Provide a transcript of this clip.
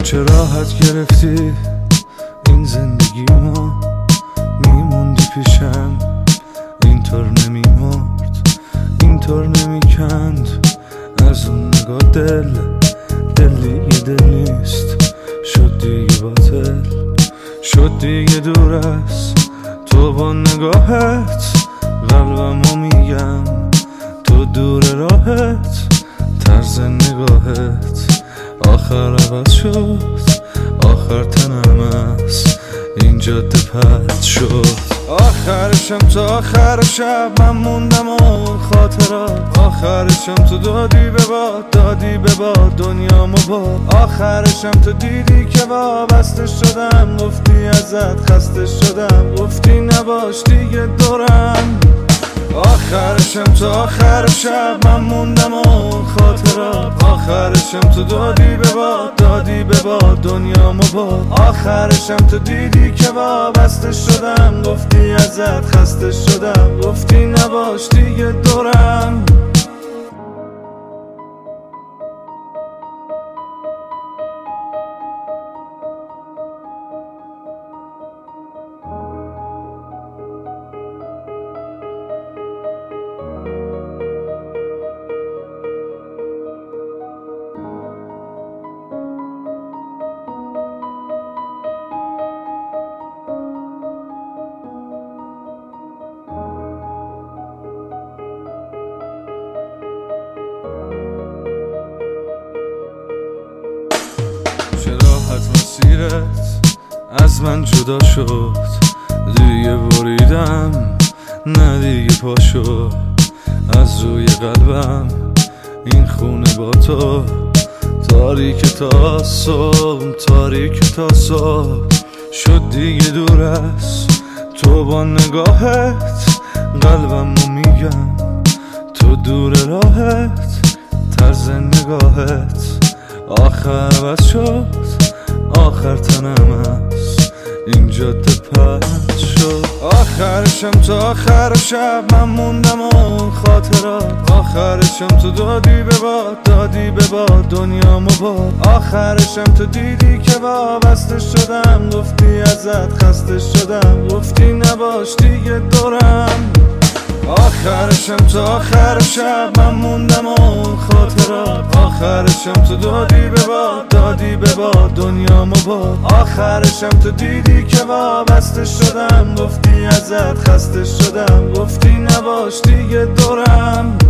چه راحت گرفتی این زندگی ما، میموندی پیشم اینطور نمیمرد، اینطور نمیکند از اون نگاه دل دیگه دل نیست، شد دیگه باطل، شد دیگه دور است تو با نگاهت، قلبمو میگم تو دور راهت، طرز نگاهت آخر عوض شد، آخر تنم است این جاده پرد شد. آخرشم تا آخر شب من موندم اون خاطرات، آخرشم تو دادی به باد، دادی به باد دنیامو باد، آخرشم تو دیدی که وابسته شدم، گفتی ازت خسته شدم، گفتی نباش دیگه دورم. آخرشم تا آخر شب من موندم اون خاطرات، آخرشم تو دادی به باد، دادی به باد دنیامو باد، آخرشم تو دیدی که وابسته شدم، گفتی ازت خسته شدم، گفتی نباش دیگه دورم. چه راحت مسیرت از من جدا شد، دیگه بریدم نه دیگه پا شد از روی قلبم این خونه با تو، تاریک تا صبح، تاریک تا صبح، شد دیگه دور است تو با نگاهت، قلبمو میگم تو دور راهت، طرز نگاهت آخر عوض شد، آخر تنم است این جاده پرد شد. آخرشم تا آخر شب من موندم اون خاطرات، آخرشم تو دادی به باد، دادی به باد دنیامو باد، آخرشم تو دیدی که وابسته شدم، گفتی ازت خسته شدم، گفتی نباش دیگه دورم. آخرشم تا آخر شب من موندم اون خاطرات، آخرشم تو دادی به باد، دادی به باد دنیامو باد، آخرشم تو دیدی که وابسته شدم، گفتی ازت خسته شدم، گفتی نباش دیگه دورم.